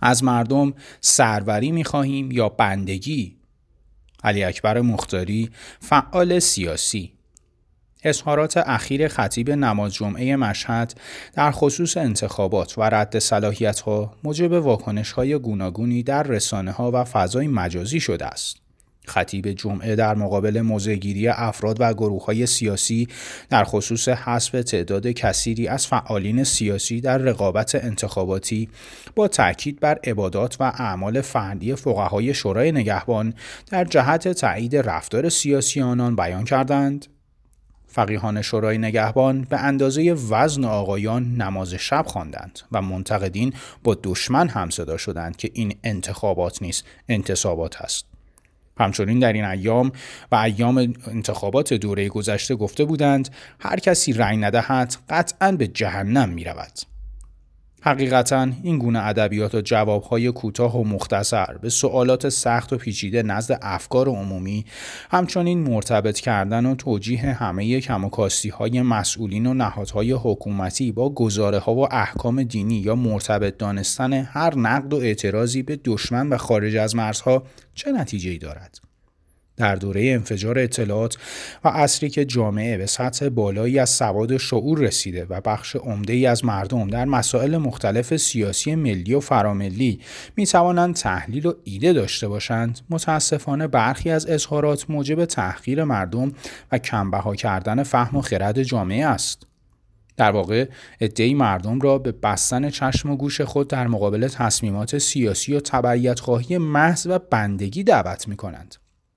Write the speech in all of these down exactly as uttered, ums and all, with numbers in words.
از مردم سروری می‌خواهیم یا بندگی؟ علی اکبر مختاری، فعال سیاسی. اظهارات اخیر خطیب نماز جمعه مشهد در خصوص انتخابات و رد صلاحیت‌ها موجب واکنش‌های گوناگونی در رسانه‌ها و فضای مجازی شده است. خطیب جمعه در مقابل موضع‌گیری افراد و گروه‌های سیاسی در خصوص حذف تعداد کثیری از فعالین سیاسی در رقابت انتخاباتی با تأکید بر عبادات و اعمال فردی فقهای شورای نگهبان در جهت تایید رفتار سیاسی آنان بیان کردند: فقیهان شورای نگهبان به اندازه وزن آقایان نماز شب خواندند و منتقدین با دشمن همصدا شدند که این انتخابات نیست، انتصابات است. همچنین در این ایام و ایام انتخابات دوره گذشته گفته بودند هر کسی رأی ندهد قطعاً به جهنم می رود. حقیقتاً این گونه ادبیات و جوابهای کوتاه و مختصر به سوالات سخت و پیچیده نزد افکار عمومی، همچنین مرتبط کردن و توجیه همه کم و کاستی‌های مسئولین و نهادهای حکومتی با گزاره‌ها و احکام دینی یا مرتبط دانستن هر نقد و اعتراضی به دشمن و خارج از مرزها چه نتیجه‌ای دارد؟ در دوره انفجار اطلاعات و عصری که جامعه به سطح بالایی از سواد و شعور رسیده و بخش عمده‌ای از مردم در مسائل مختلف سیاسی ملی و فراملی می توانند تحلیل و ایده داشته باشند، متاسفانه برخی از اظهارات موجب تحقیر مردم و کمبها کردن فهم و خرد جامعه است. در واقع عده‌ای مردم را به بستن چشم و گوش خود در مقابل تصمیمات سیاسی و تبعیت‌خواهی محض و بندگی دعوت می کنند.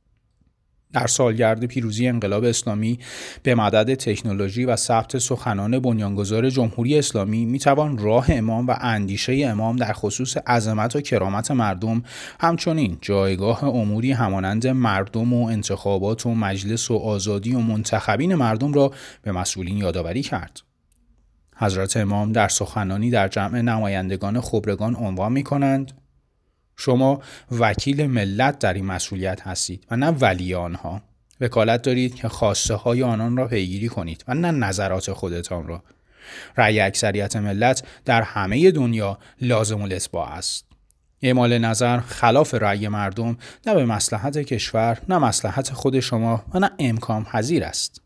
در سالگرد پیروزی انقلاب اسلامی به مدد تکنولوژی و ثبت سخنان بنیانگذار جمهوری اسلامی میتوان راه امام و اندیشه امام در خصوص عظمت و کرامت مردم، همچنین جایگاه اموری همانند مردم و انتخابات و مجلس و آزادی و منتخبین مردم را به مسئولین یادآوری کرد. حضرت امام در سخنانی در جمع نمایندگان خبرگان عنوان می‌کنند: شما وکیل ملت در این مسئولیت هستید و نه ولی آنها. وکالت دارید که خواسته های آنان را پیگیری کنید و نه نظرات خودتان را. رأی اکثریت ملت در همه دنیا لازم الاتباع است. اعمال نظر خلاف رأی مردم نه به مصلحت کشور، نه مصلحت خود شما و نه امکان پذیر است.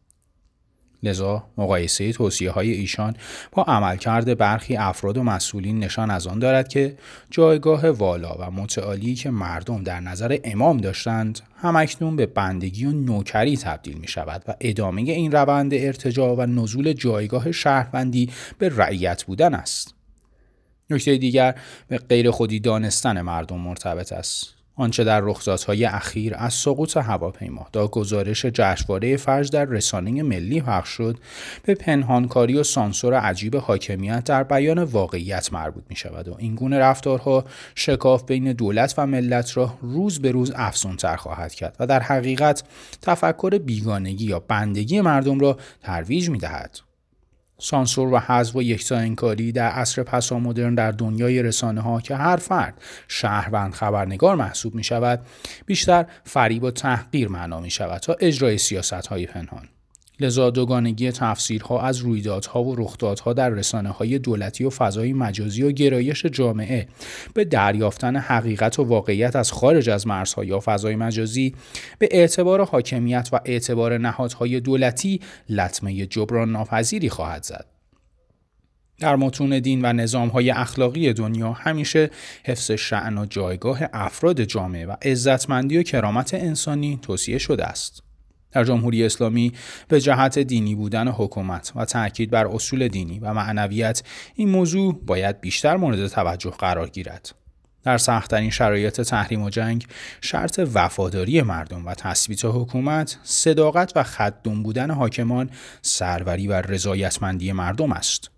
لذا مقایسه توصیه‌های ایشان با عملکرد برخی افراد و مسئولین نشان از آن دارد که جایگاه والا و متعالی که مردم در نظر امام داشتند همکنون به بندگی و نوکری تبدیل می شود و ادامه این روند ارتجاع و نزول جایگاه شهروندی به رعیت بودن است. نکته دیگر به غیر خودی دانستن مردم مرتبط است. آنچه در رخدادهای اخیر از سقوط هواپیما تا گزارش جشنواره فجر در رسانه ملی پخش شد، به پنهانکاری و سانسور عجیب حاکمیت در بیان واقعیت مربوط می شود و این گونه رفتارها شکاف بین دولت و ملت را روز به روز افزونتر خواهد کرد و در حقیقت تفکر بیگانگی یا بندگی مردم را ترویج می دهد. سانسور و حذف و یکتاانکاری در عصر پسامدرن در دنیای رسانه‌ها که هر فرد شهروند خبرنگار محسوب می شود، بیشتر فریب و تحقیر معنا می شود تا اجرای سیاست‌های پنهان. لذا دوگانگی تفسیرها از رویدادها و رخدادها در رسانه‌های دولتی و فضای مجازی و گرایش جامعه به دریافتن حقیقت و واقعیت از خارج از مرزها یا فضای مجازی به اعتبار حاکمیت و اعتبار نهادهای دولتی لطمه جبران ناپذیری خواهد زد. در متون دین و نظام‌های اخلاقی دنیا همیشه حفظ شأن و جایگاه افراد جامعه و عزتمندی و کرامت انسانی توصیه شده است. در جمهوری اسلامی به جهت دینی بودن حکومت و تأکید بر اصول دینی و معنویت این موضوع باید بیشتر مورد توجه قرار گیرد. در سخت‌ترین شرایط تحریم و جنگ شرط وفاداری مردم و تثبیت حکومت، صداقت و خدوم بودن حاکمان سروری و رضایتمندی مردم است.